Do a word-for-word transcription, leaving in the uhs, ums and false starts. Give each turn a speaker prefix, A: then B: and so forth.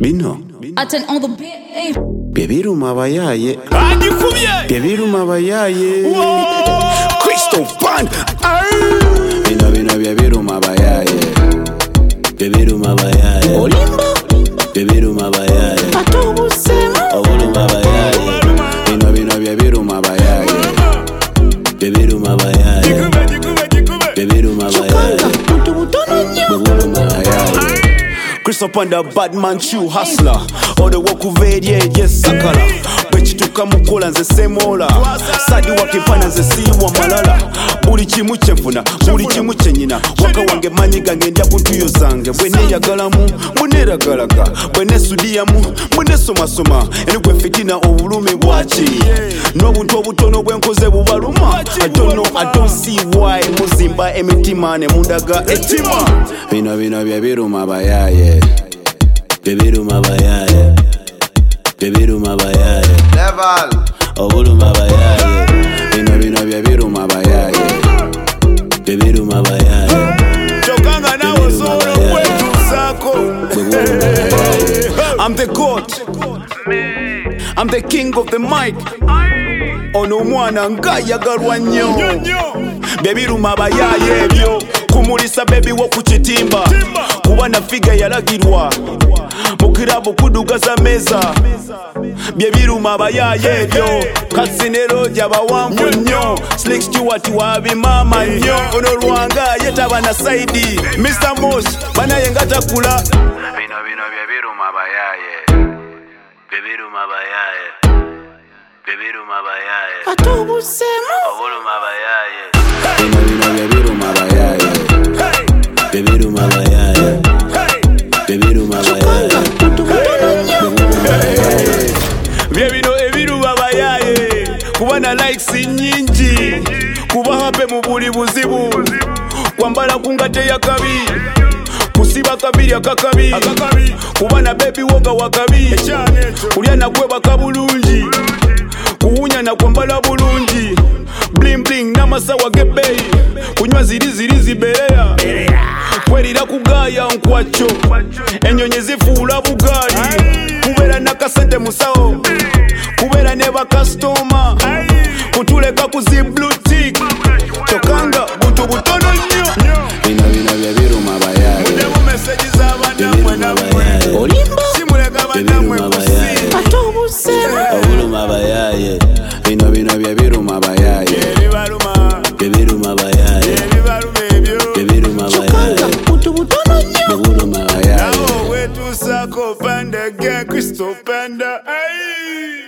A: Bino
B: Attend on the beat.
A: Bebiruma abayaye
C: Agikubye
A: Bebiruma abayaye Crystal Band Bino bino bebiruma abayaye Bebiruma abayaye Olimbo Bebiruma abayaye Atobusema Obuluma abayaye Bino bino bebiruma abayaye Bebiruma abayaye Bebiruma abayaye Bebiruma abayaye Crystal Band a bad man true hustler Ode wakuveri yes sakala Bwechituka mukola nze semola Sadi wakipana nze siwa malala Buli chimu chefuna, buli chimu chenyina Waka wange manyiga ngendya kuntuyo zange Bwene yagalamu, mwene ragalaga Bwene sudiyamu, mwene soma soma Enugwe fitina obulumi bwachi Nobuntu obutono bwenkoze bubaluma I don't know, I don't see why Muzimba emitima ne mundaga etima Bino bino byebiruma abayaye Bebiruma abayaye Bebiruma abayaye
C: Level
A: Obuluma abayaye Bino bino byebiruma abayaye Bebiruma abayaye
C: Chokanga nawo solo kwetu sako I'm the God I'm the king of the mic Ono mwana ngayagalwa nnyo Bebiruma abayaye ebyo Kumulisa baby wo kuchitimba Kuba na figa yalagirwa Mukirabu kudugaza meza Bebiruma abayaye ebyo Kasinero jabawanvu nnyo Slick Stewart wabi mama nnyo Ono Rwanga yetaba na saidi Mister Mosh banaye ngatakula
A: Bino bino byebiruma abayaye Bebiruma abayaye Bebiruma abayaye
B: Atobusema
A: Obuluma abayaye Bino bino byebiruma abayaye Bebiruma abayaye Bebiruma abayaye
C: Byebino ebiruma abayaye Kuba na likes nyingi Kuba hape mu buli buzibu Kwambala kungate ya kabi Kusiba kabiri akakabi Kuba na baby woga wakabi Kulya na kweba kabulungi Kuwunya na kwambala bulungi Bling bling namasawa gebei Kunywa ziri ziri ziberea Kwerira kugaya nkwacho Enyonyi zifuula bugali Kubera nakasente musawo Kubera neba customer Kutuleka kuzi blue tick Chokanga buntu butono nnyo
A: Bino bino byebiruma abayaye
C: Mudemu message z'abandamwe namwe
A: Olimbo
C: Simuleka bandamwe kusi
B: Atobusema
A: Obuluma abayaye Bino bino byebiruma abayaye
C: Ebibaluma
A: Bebiruma abayaye
C: Ebibaluma ebyo
A: Bebiruma abayaye
B: Buntu butono nnyo
A: Bebiruma abayaye
C: Nawo wetusako Panda gang Crystal Panda Ay